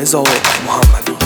رضا محمدی.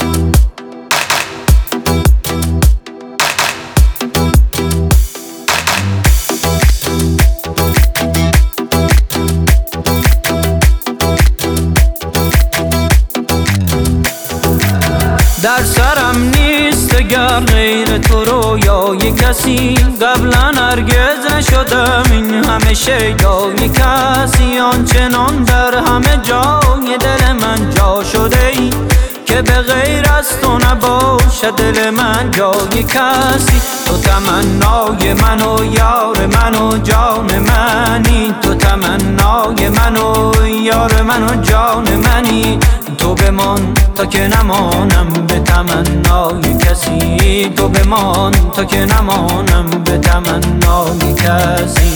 در سرم نیست گر غیر تو رویای کسی، قبلا هرگز نشدم این همه شیدای کسی. آنچنان در همه جای دل من جا شده ای که به غیر از تو نباشد دل من جای کسی. تو تمنای من و یار من و جان منی، تو تمنای من و یار من و جان منی. تو بمان تا که نمانم به تمنای کسی، تو بمان تا که نمانم به تمنای کسی.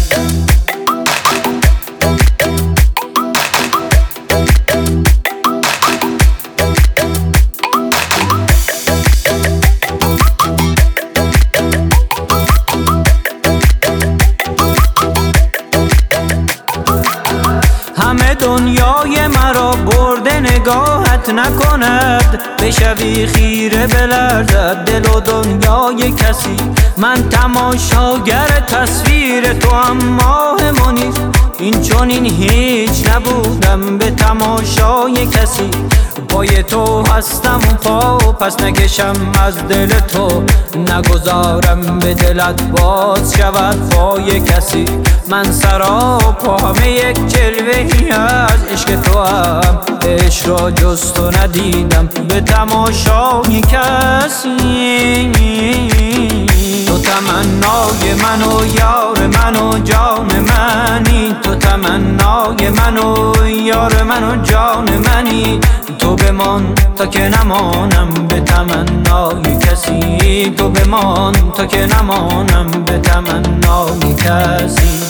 همه دنیای مرا برده نگاهت نکند، بشوی خیره بلرزد دل و دنیای کسی. من تماشاگر تصویر تو هم ماه منیر، این چون این هیچ نبودم به تماشای کسی. پای تو هستم و پا پس نکشم از دل تو، نگذارم به دلت باز شود پای کسی. من سراپا همه یک جلوه‌ای از عشق تو هم، عشق را جز تو ندیدم به تماشای کسی. تو تمنای من و یار من و جان منی، تو تمنای من و یار من و جان منی. تو بمان تا که نمانم به تمنای کسی، تو بمان تا که نمانم به تمنای کسی.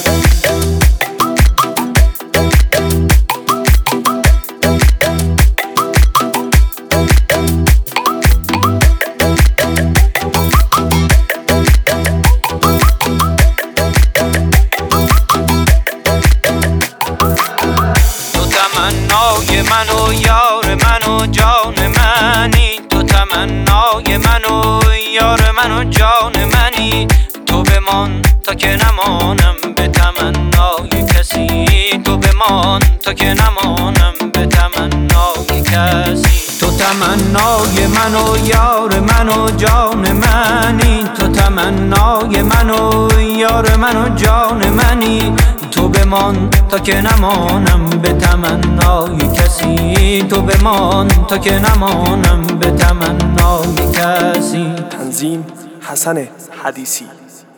تمنای من و یار من و جان منی، تو تمنای من و یار من و جان منی. تو بمان تا که نمانم به تمنای کسی، تو بمان تا که نمانم به تمنای کسی. تو تمنای من و یار من و جان منی، تو تمنای من و یار من و جان منی. تو بمان تا که نمانم به تمنای کسی، تو بمان تا که نمانم به تمنای کسی. تنظیم حسن حدیثی.